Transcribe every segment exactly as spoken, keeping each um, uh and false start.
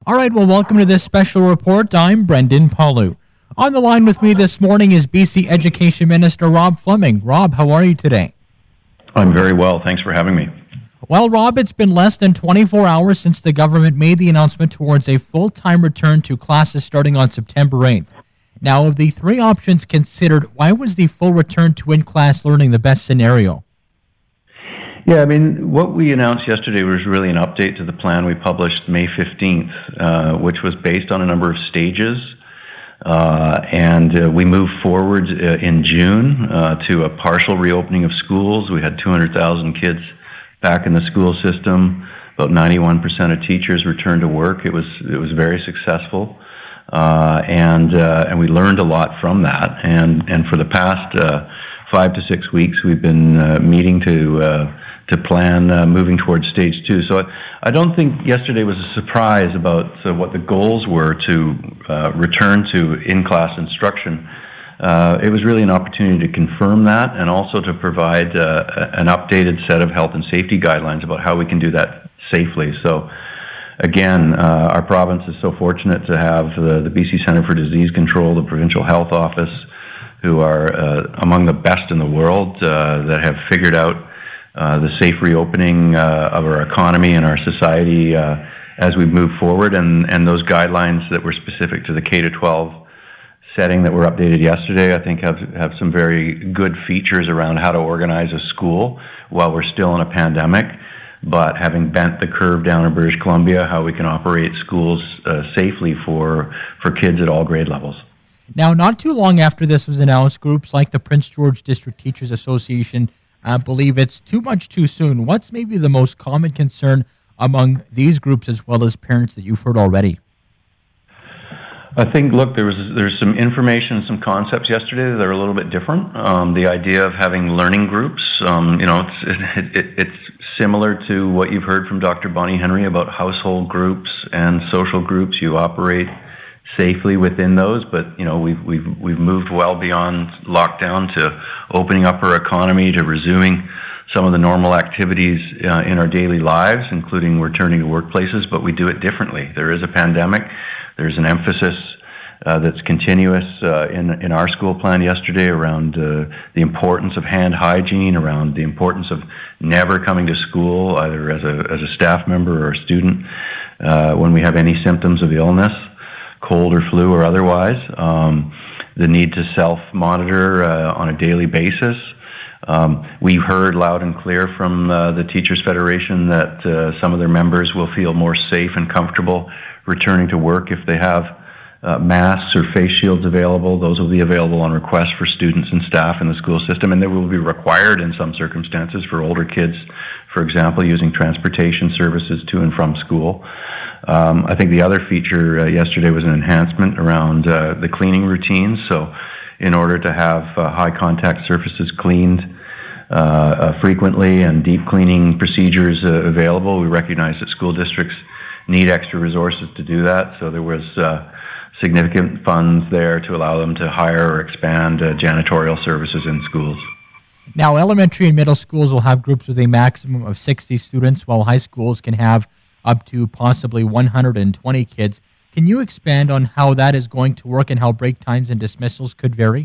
All right, well, welcome to this special report. I'm Brendan Paulu. On the line with me this morning is B C Education Minister Rob Fleming. Rob, how are you today? I'm very well. Thanks for having me. Well, Rob, it's been less than twenty-four hours since the government made the announcement towards a full-time return to classes starting on September eighth. Now, of the three options considered, why was the full return to in-class learning the best scenario? Yeah, I mean, what we announced yesterday was really an update to the plan we published May fifteenth, uh, which was based on a number of stages. Uh, and uh, we moved forward uh, in June uh, to a partial reopening of schools. We had two hundred thousand kids back in the school system. About ninety-one percent of teachers returned to work. It was it was very successful, uh, and uh, and we learned a lot from that. And and for the past uh, five to six weeks, we've been uh, meeting to uh, to plan uh, moving towards stage two. So I, I don't think yesterday was a surprise about uh, what the goals were to uh, return to in-class instruction. Uh, it was really an opportunity to confirm that and also to provide uh, an updated set of health and safety guidelines about how we can do that safely. So again, uh, our province is so fortunate to have the, the B C Centre for Disease Control, the Provincial Health Office, who are uh, among the best in the world uh, that have figured out uh, the safe reopening uh, of our economy and our society uh, as we move forward. And, and those guidelines that were specific to the K to twelve setting that were updated yesterday, I think have, have some very good features around how to organize a school while we're still in a pandemic, but having bent the curve down in British Columbia, how we can operate schools uh, safely for, for kids at all grade levels. Now, not too long after this was announced, groups like the Prince George District Teachers Association uh, believe it's too much too soon. What's maybe the most common concern among these groups as well as parents that you've heard already? I think, look, there was there's some information and some concepts yesterday that are a little bit different. Um, the idea of having learning groups, um, you know, it's it, it, it's similar to what you've heard from Doctor Bonnie Henry about household groups and social groups. You operate safely within those, but you know, we've we've we've moved well beyond lockdown to opening up our economy, to resuming some of the normal activities uh, in our daily lives, including returning to workplaces. But we do it differently. There is a pandemic. There's an emphasis uh, that's continuous uh, in in our school plan yesterday around uh, the importance of hand hygiene, around the importance of never coming to school either as a as a staff member or a student uh, when we have any symptoms of illness, cold or flu or otherwise. Um, the need to self-monitor uh, on a daily basis. Um, we've heard loud and clear from uh, the Teachers Federation that uh, some of their members will feel more safe and comfortable returning to work if they have uh, masks or face shields available. Those will be available on request for students and staff in the school system, and they will be required in some circumstances for older kids, for example, using transportation services to and from school. Um, I think the other feature uh, yesterday was an enhancement around uh, the cleaning routines. So in order to have uh, high contact surfaces cleaned uh, uh, frequently and deep cleaning procedures uh, available, we recognize that school districts need extra resources to do that. So there was uh, significant funds there to allow them to hire or expand uh, janitorial services in schools. Now, elementary and middle schools will have groups with a maximum of sixty students, while high schools can have up to possibly one hundred twenty kids. Can you expand on how that is going to work and how break times and dismissals could vary?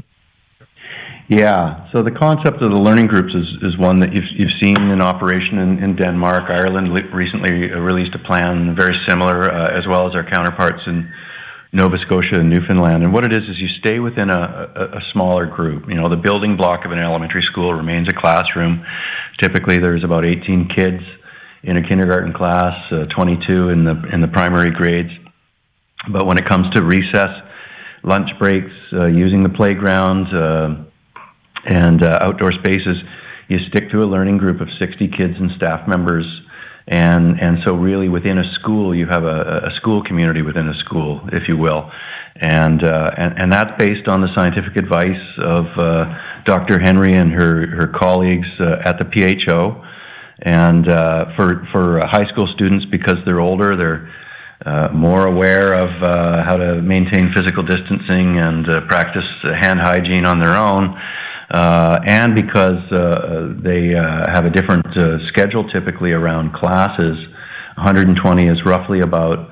Yeah, so the concept of the learning groups is, is one that you've, you've seen in operation in, in Denmark. Ireland recently released a plan very similar, uh, as well as our counterparts in Nova Scotia and Newfoundland. And what it is is you stay within a, a, a smaller group. You know, the building block of an elementary school remains a classroom. Typically there's about eighteen kids in a kindergarten class, uh, twenty-two in the in the primary grades. But when it comes to recess, lunch breaks, uh, using the playground, uh, and uh, outdoor spaces, you stick to a learning group of sixty kids and staff members. And and so really within a school, you have a, a school community within a school, if you will. And, uh, and, and that's based on the scientific advice of uh, Doctor Henry and her, her colleagues uh, at the P H O. And uh, for, for uh, high school students, because they're older, they're uh, more aware of uh, how to maintain physical distancing and uh, practice hand hygiene on their own. Uh, and because uh, they uh, have a different uh, schedule typically around classes, one hundred twenty is roughly about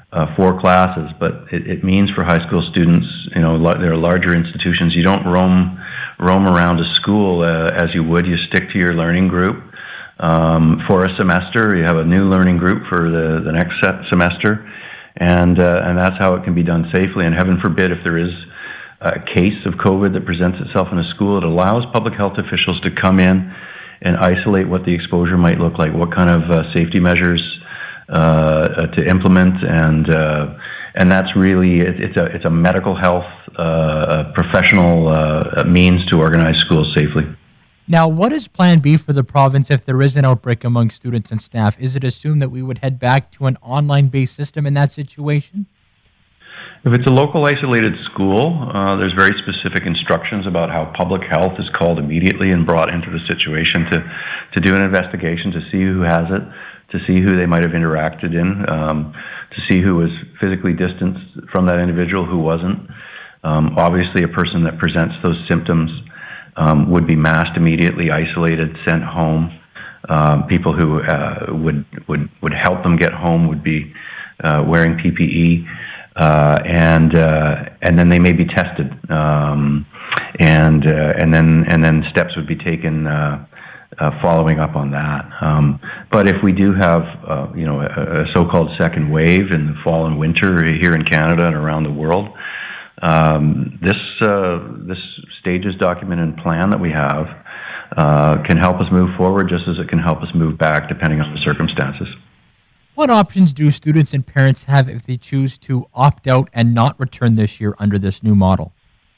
uh, four classes, but it, it means for high school students, you know, there are larger institutions. You don't roam roam around a school uh, as you would. You stick to your learning group um, for a semester. You have a new learning group for the, the next set semester, and uh, and that's how it can be done safely. And heaven forbid, if there is a case of COVID that presents itself in a school, it allows public health officials to come in and isolate what the exposure might look like, what kind of uh, safety measures uh, to implement, and uh, and that's really it, it's a it's a medical health uh, professional uh, means to organize schools safely. Now, what is Plan B for the province if there is an outbreak among students and staff? Is it assumed that we would head back to an online-based system in that situation? If it's a local isolated school, uh, there's very specific instructions about how public health is called immediately and brought into the situation to, to do an investigation, to see who has it, to see who they might have interacted in, um, to see who was physically distanced from that individual, who wasn't. Um, obviously, a person that presents those symptoms um, would be masked immediately, isolated, sent home. Um, people who uh, would, would, would help them get home would be uh, wearing P P E. Uh, and uh, and then they may be tested, um, and uh, and then and then steps would be taken uh, uh, following up on that. Um, but if we do have uh, you know a, a so-called second wave in the fall and winter here in Canada and around the world, um, this uh, this stages document and plan that we have uh, can help us move forward, just as it can help us move back, depending on the circumstances. What options do students and parents have if they choose to opt out and not return this year under this new model?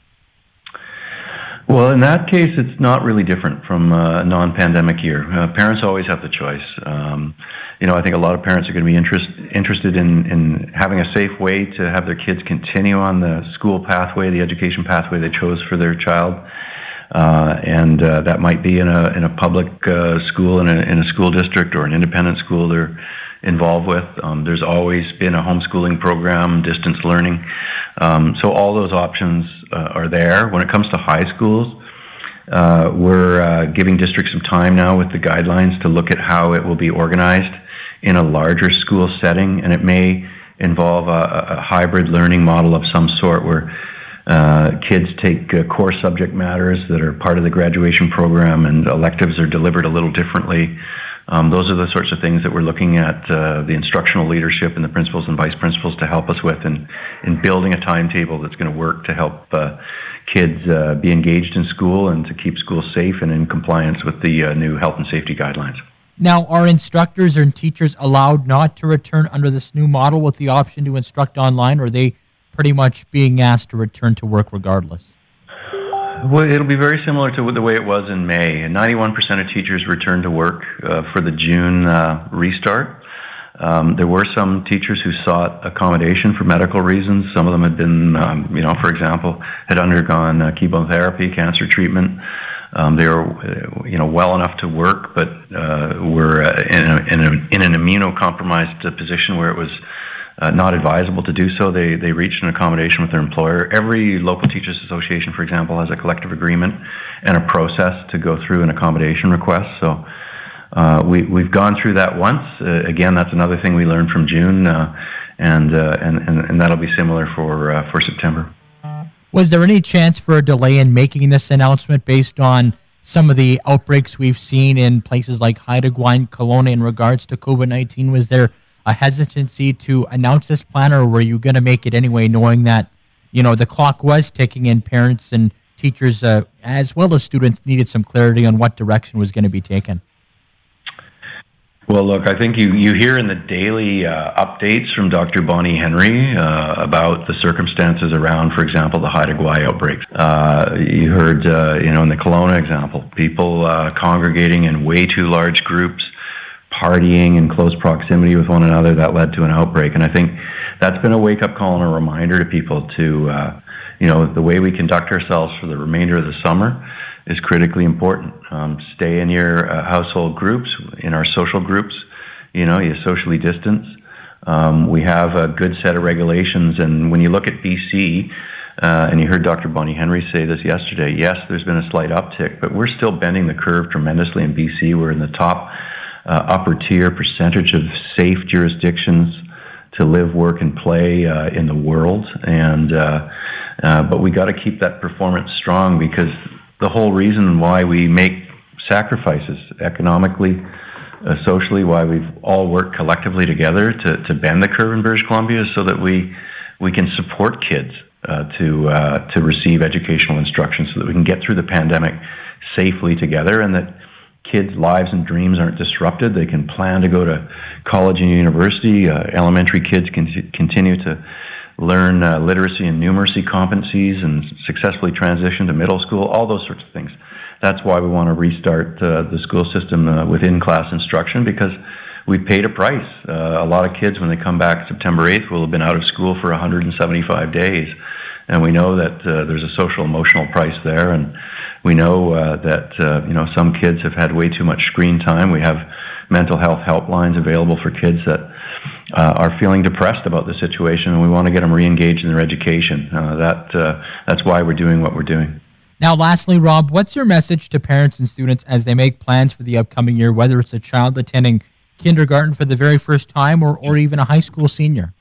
Well, in that case, it's not really different from a non-pandemic year. Uh, parents always have the choice. Um, you know, I think a lot of parents are going to be interest, interested in, in having a safe way to have their kids continue on the school pathway, the education pathway they chose for their child. Uh, and uh, that might be in a in a public uh, school, in a, in a school district, or an independent school they're involved with. Um, there's always been a homeschooling program, distance learning. Um, so all those options uh, are there. When it comes to high schools, uh, we're uh, giving districts some time now with the guidelines to look at how it will be organized in a larger school setting, and it may involve a, a hybrid learning model of some sort where uh, kids take uh, core subject matters that are part of the graduation program, and electives are delivered a little differently. Um, those are the sorts of things that we're looking at, uh, the instructional leadership and the principals and vice principals to help us with in, in building a timetable that's going to work to help uh, kids uh, be engaged in school and to keep schools safe and in compliance with the uh, new health and safety guidelines. Now, are instructors and teachers allowed not to return under this new model with the option to instruct online, or are they pretty much being asked to return to work regardless? Well, it'll be very similar to the way it was in May. ninety-one percent of teachers returned to work uh, for the June uh, restart. Um, there were some teachers who sought accommodation for medical reasons. Some of them had been, um, you know, for example, had undergone uh, chemotherapy, cancer treatment. Um, they were, uh, you know, well enough to work, but uh, were uh, in, a, in, a, in an immunocompromised position where it was Uh, not advisable to do so. They they reached an accommodation with their employer. Every local teachers association, for example, has a collective agreement and a process to go through an accommodation request. So uh, we we've gone through that once. Uh, again, that's another thing we learned from June, uh, and, uh, and and and that'll be similar for uh, for September. Was there any chance for a delay in making this announcement based on some of the outbreaks we've seen in places like Haida Gwaii, Kelowna in regards to COVID nineteen? Was there a hesitancy to announce this plan, or were you going to make it anyway, knowing that, you know, the clock was ticking and parents and teachers, uh, as well as students, needed some clarity on what direction was going to be taken? Well, look, I think you, you hear in the daily uh, updates from Doctor Bonnie Henry uh, about the circumstances around, for example, the Haida Gwaii outbreaks. Uh, you heard, uh, you know, in the Kelowna example, people uh, congregating in way too large groups, partying in close proximity with one another, that led to an outbreak. And I think that's been a wake-up call and a reminder to people to, uh, you know, the way we conduct ourselves for the remainder of the summer is critically important. Um, stay in your uh, household groups, in our social groups, you know, you socially distance. Um, we have a good set of regulations, and when you look at B C, uh, and you heard Doctor Bonnie Henry say this yesterday, yes, there's been a slight uptick, but we're still bending the curve tremendously in B C. We're in the top Uh, upper tier percentage of safe jurisdictions to to live, work, and play uh, in the world. And uh, uh, but we got to keep that performance strong, because the whole reason why we make sacrifices economically, uh, socially, why we've all worked collectively together to, to bend the curve in British Columbia, is so that we we can support kids uh, to uh, to receive educational instruction, so that we can get through the pandemic safely together, and that kids' lives and dreams aren't disrupted. They can plan to go to college and university. Uh, elementary kids can continue to learn uh, literacy and numeracy competencies and successfully transition to middle school, all those sorts of things. That's why we want to restart uh, the school system uh, with in-class instruction, because we paid a price. Uh, a lot of kids, when they come back September eighth, will have been out of school for one hundred seventy-five days. And we know that uh, there's a social emotional price there, and we know uh, that uh, you know some kids have had way too much screen time. We have mental health helplines available for kids that uh, are feeling depressed about the situation, and we want to get them re-engaged in their education. Uh, that uh, that's why we're doing what we're doing. Now, lastly, Rob, what's your message to parents and students as they make plans for the upcoming year, whether it's a child attending kindergarten for the very first time or, or even a high school senior?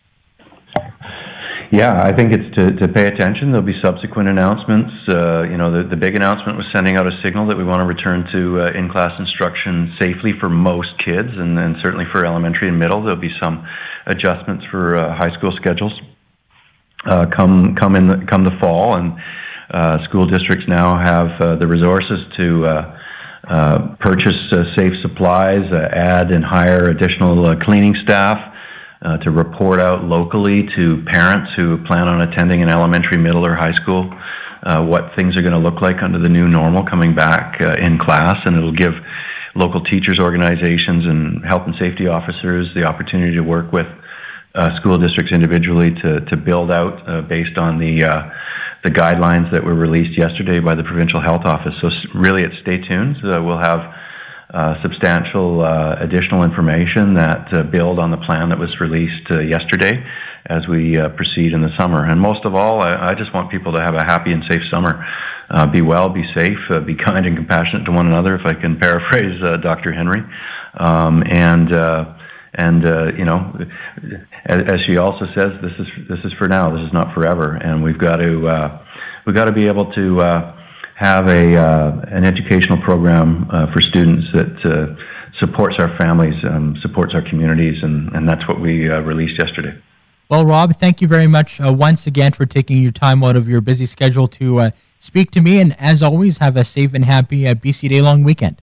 Yeah, I think it's to, to pay attention. There'll be subsequent announcements. Uh, you know, the, the big announcement was sending out a signal that we want to return to uh, in-class instruction safely for most kids, and, and certainly for elementary and middle. There'll be some adjustments for uh, high school schedules uh, come come in the, come the fall, and uh, school districts now have uh, the resources to uh, uh, purchase uh, safe supplies, uh, add and hire additional uh, cleaning staff, Uh, to report out locally to parents who plan on attending an elementary, middle, or high school uh, what things are going to look like under the new normal coming back uh, in class. And it'll give local teachers organizations and health and safety officers the opportunity to work with uh, school districts individually to, to build out uh, based on the uh, the guidelines that were released yesterday by the Provincial Health Office. So really, it's stay tuned. Uh, we'll have Uh, substantial uh, additional information that uh, build on the plan that was released uh, yesterday as we uh, proceed in the summer. And most of all, I, I just want people to have a happy and safe summer. Uh, be well, be safe, uh, be kind and compassionate to one another, if I can paraphrase uh, Doctor Henry. Um, and uh, and uh, you know, as, as she also says, this is this is for now. This is not forever, and we've got to uh, we've got to be able to. Uh, have a uh, an educational program uh, for students that uh, supports our families, um, supports our communities, and, and that's what we uh, released yesterday. Well, Rob, thank you very much uh, once again for taking your time out of your busy schedule to uh, speak to me, and as always, have a safe and happy uh, B C Day long weekend.